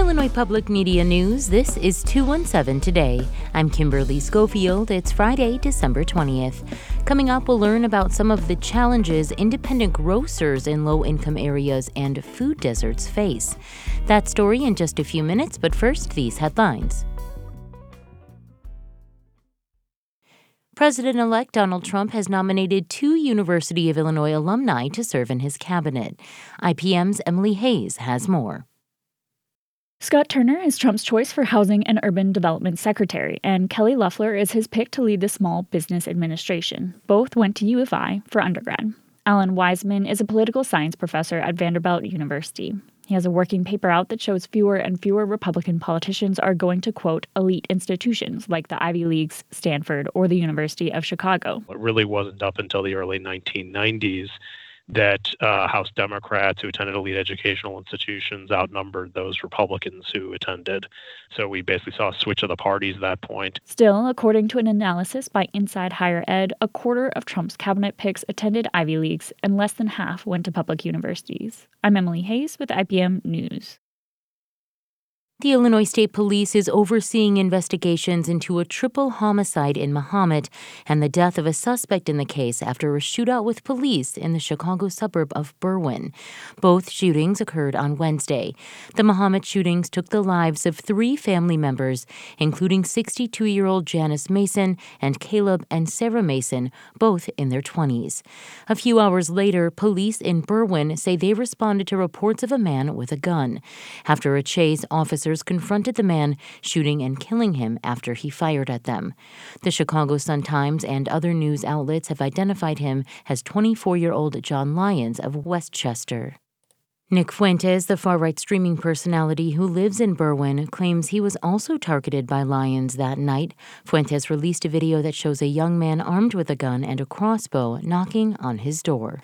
Illinois Public Media News, this is 217 Today. I'm Kimberly Schofield. It's Friday, December 20th. Coming up, we'll learn about some of the challenges independent grocers in low-income areas and food deserts face. That story in just a few minutes, but first, these headlines. President-elect Donald Trump has nominated 2 University of Illinois alumni to serve in his cabinet. IPM's Emily Hayes has more. Scott Turner is Trump's choice for Housing and Urban Development Secretary, and Kelly Loeffler is his pick to lead the Small Business Administration. Both went to U of I for undergrad. Alan Wiseman is a political science professor at Vanderbilt University. He has a working paper out that shows fewer and fewer Republican politicians are going to, quote, elite institutions like the Ivy Leagues, Stanford, or the University of Chicago. It really wasn't up until the early 1990s that House Democrats who attended elite educational institutions outnumbered those Republicans who attended. So we basically saw a switch of the parties at that point. Still, according to an analysis by Inside Higher Ed, a quarter of Trump's cabinet picks attended Ivy Leagues and less than half went to public universities. I'm Emily Hayes with IPM News. The Illinois State Police is overseeing investigations into a triple homicide in Mahomet and the death of a suspect in the case after a shootout with police in the Chicago suburb of Berwyn. Both shootings occurred on Wednesday. The Mahomet shootings took the lives of 3 family members, including 62-year-old Janice Mason and Caleb and Sarah Mason, both in their 20s. A few hours later, police in Berwyn say they responded to reports of a man with a gun. After a chase, officers confronted the man, shooting and killing him after he fired at them. The Chicago Sun-Times and other news outlets have identified him as 24-year-old John Lyons of Westchester. Nick Fuentes, the far-right streaming personality who lives in Berwyn, claims he was also targeted by Lyons that night. Fuentes released a video that shows a young man armed with a gun and a crossbow knocking on his door.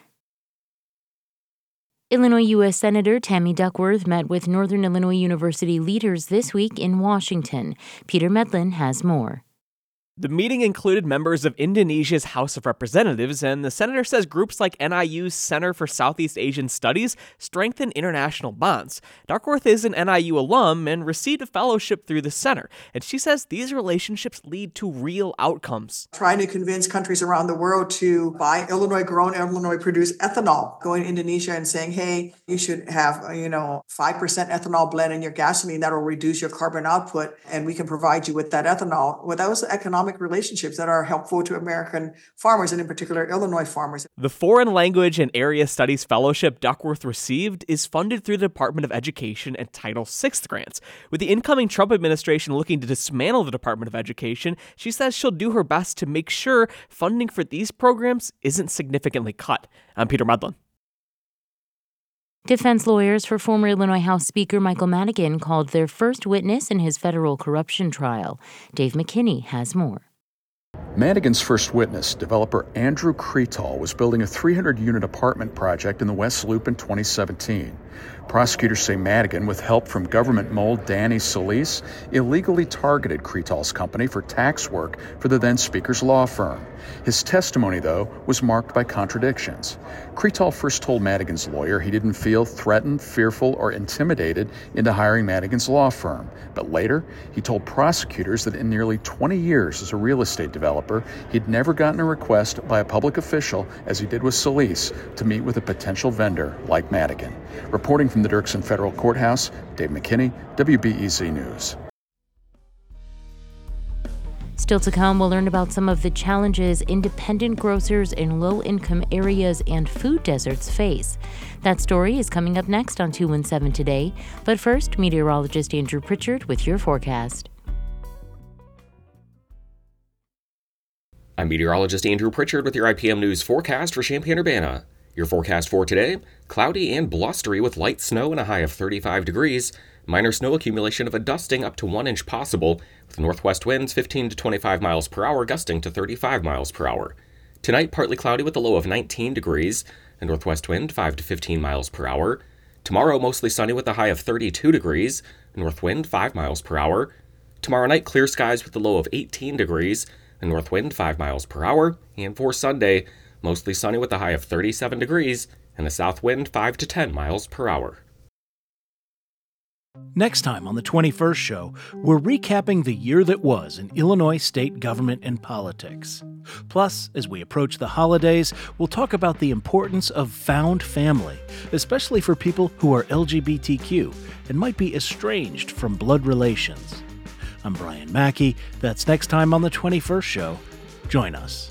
Illinois U.S. Senator Tammy Duckworth met with Northern Illinois University leaders this week in Washington. Peter Medlin has more. The meeting included members of Indonesia's House of Representatives, and the senator says groups like NIU's Center for Southeast Asian Studies strengthen international bonds. Duckworth is an NIU alum and received a fellowship through the center, and she says these relationships lead to real outcomes. Trying to convince countries around the world to buy Illinois-grown, Illinois-produced ethanol, going to Indonesia and saying, hey, you should have, 5% ethanol blend in your gasoline that will reduce your carbon output, and we can provide you with that ethanol. Well, those economic relationships that are helpful to American farmers and in particular Illinois farmers. The Foreign Language and Area Studies Fellowship Duckworth received is funded through the Department of Education and Title VI grants. With the incoming Trump administration looking to dismantle the Department of Education, she says she'll do her best to make sure funding for these programs isn't significantly cut. I'm Peter Medlin. Defense lawyers for former Illinois House Speaker Michael Madigan called their first witness in his federal corruption trial. Dave McKinney has more. Madigan's first witness, developer Andrew Cretal, was building a 300-unit apartment project in the West Loop in 2017. Prosecutors say Madigan, with help from government mole Danny Solis, illegally targeted Cretal's company for tax work for the then Speaker's law firm. His testimony, though, was marked by contradictions. Cretal first told Madigan's lawyer he didn't feel threatened, fearful, or intimidated into hiring Madigan's law firm. But later, he told prosecutors that in nearly 20 years as a real estate developer, he'd never gotten a request by a public official, as he did with Solis, to meet with a potential vendor like Madigan. Reporting from the Dirksen Federal Courthouse, Dave McKinney, WBEZ News. Still to come, we'll learn about some of the challenges independent grocers in low-income areas and food deserts face. That story is coming up next on 217 Today. But first, meteorologist Andrew Pritchard with your forecast. I'm meteorologist Andrew Pritchard with your IPM News forecast for Champaign-Urbana. Your forecast for today, cloudy and blustery with light snow and a high of 35 degrees. Minor snow accumulation of a dusting up to 1 inch possible, with northwest winds 15 to 25 miles per hour gusting to 35 miles per hour. Tonight, partly cloudy with a low of 19 degrees, a northwest wind 5 to 15 miles per hour. Tomorrow, mostly sunny with a high of 32 degrees, north wind 5 miles per hour. Tomorrow night, clear skies with a low of 18 degrees, a north wind 5 miles per hour. And for Sunday, mostly sunny with a high of 37 degrees, and a south wind 5 to 10 miles per hour. Next time on the 21st Show, we're recapping the year that was in Illinois state government and politics. Plus, as we approach the holidays, we'll talk about the importance of found family, especially for people who are LGBTQ and might be estranged from blood relations. I'm Brian Mackey. That's next time on the 21st Show. Join us.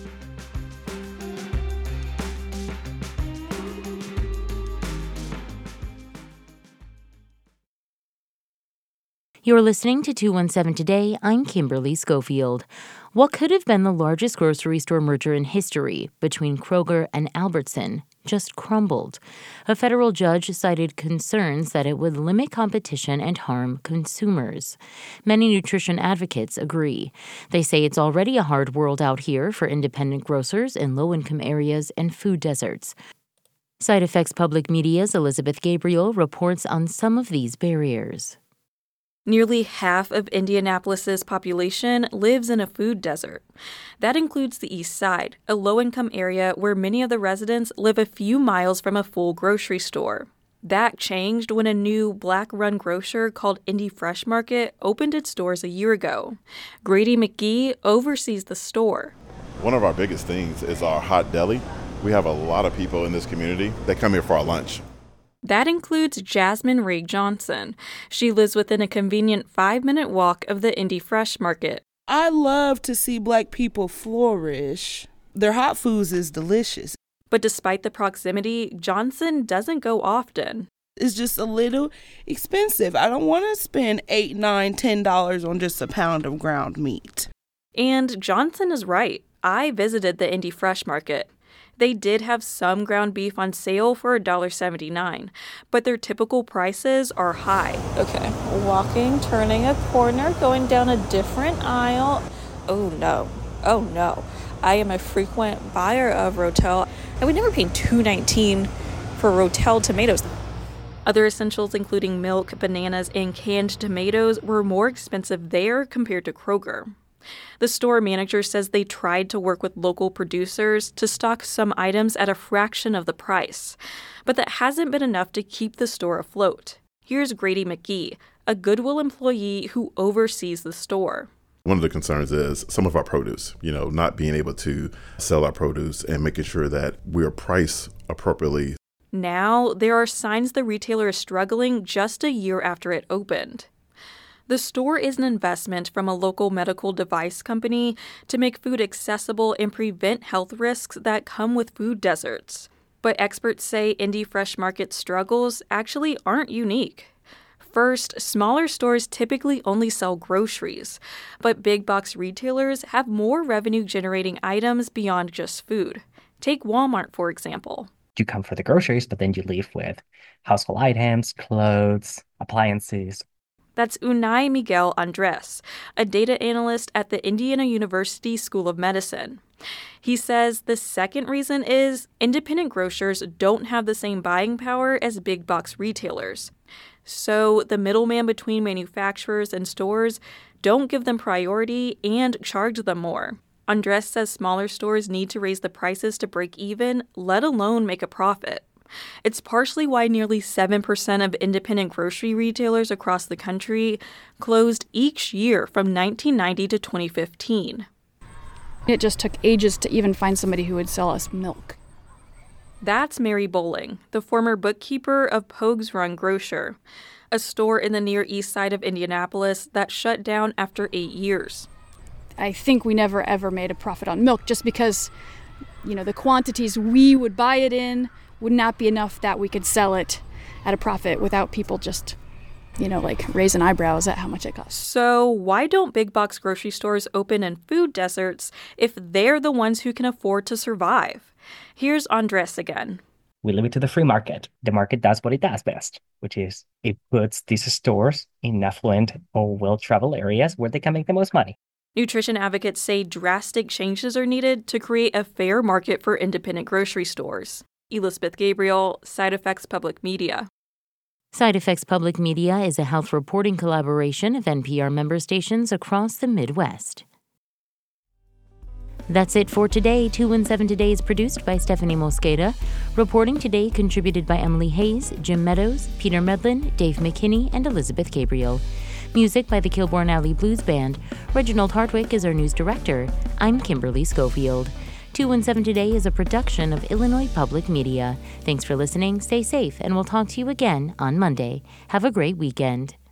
You're listening to 217 Today. I'm Kimberly Schofield. What could have been the largest grocery store merger in history between Kroger and Albertson just crumbled. A federal judge cited concerns that it would limit competition and harm consumers. Many nutrition advocates agree. They say it's already a hard world out here for independent grocers in low-income areas and food deserts. Side Effects Public Media's Elizabeth Gabriel reports on some of these barriers. Nearly half of Indianapolis's population lives in a food desert. That includes the East Side, a low-income area where many of the residents live a few miles from a full grocery store. That changed when a new Black-run grocer called Indy Fresh Market opened its doors a year ago. Grady McGee oversees the store. One of our biggest things is our hot deli. We have a lot of people in this community that come here for our lunch. That includes Jasmine Rigg Johnson. She lives within a convenient 5-minute walk of the Indy Fresh Market. I love to see Black people flourish. Their hot foods is delicious. But despite the proximity, Johnson doesn't go often. It's just a little expensive. I don't want to spend $8, $9, $10 on just a pound of ground meat. And Johnson is right. I visited the Indy Fresh Market. They did have some ground beef on sale for $1.79, but their typical prices are high. Okay, walking, turning a corner, going down a different aisle. Oh no. I am a frequent buyer of Rotel. I would never pay $2.19 for Rotel tomatoes. Other essentials, including milk, bananas, and canned tomatoes, were more expensive there compared to Kroger. The store manager says they tried to work with local producers to stock some items at a fraction of the price, but that hasn't been enough to keep the store afloat. Here's Grady McGee, a Goodwill employee who oversees the store. One of the concerns is some of our produce, not being able to sell our produce and making sure that we're priced appropriately. Now, there are signs the retailer is struggling just a year after it opened. The store is an investment from a local medical device company to make food accessible and prevent health risks that come with food deserts. But experts say Indy Fresh Market's struggles actually aren't unique. First, smaller stores typically only sell groceries, but big box retailers have more revenue-generating items beyond just food. Take Walmart, for example. You come for the groceries, but then you leave with household items, clothes, appliances. That's Unai Miguel Andres, a data analyst at the Indiana University School of Medicine. He says the second reason is independent grocers don't have the same buying power as big box retailers. So the middleman between manufacturers and stores don't give them priority and charge them more. Andres says smaller stores need to raise the prices to break even, let alone make a profit. It's partially why nearly 7% of independent grocery retailers across the country closed each year from 1990 to 2015. It just took ages to even find somebody who would sell us milk. That's Mary Bowling, the former bookkeeper of Pogues Run Grocer, a store in the Near East Side of Indianapolis that shut down after 8 years. I think we never ever made a profit on milk just because, the quantities we would buy it in would not be enough that we could sell it at a profit without people just, raising eyebrows at how much it costs. So why don't big box grocery stores open in food deserts if they're the ones who can afford to survive? Here's Andres again. We leave it to the free market. The market does what it does best, which is it puts these stores in affluent or well-traveled areas where they can make the most money. Nutrition advocates say drastic changes are needed to create a fair market for independent grocery stores. Elizabeth Gabriel, Side Effects Public Media. Side Effects Public Media is a health reporting collaboration of NPR member stations across the Midwest. That's it for today. 217 Today is produced by Stephanie Mosqueda. Reporting today contributed by Emily Hayes, Jim Meadows, Peter Medlin, Dave McKinney, and Elizabeth Gabriel. Music by the Kilbourne Alley Blues Band. Reginald Hartwick is our news director. I'm Kimberly Schofield. 217 Today is a production of Illinois Public Media. Thanks for listening, stay safe, and we'll talk to you again on Monday. Have a great weekend.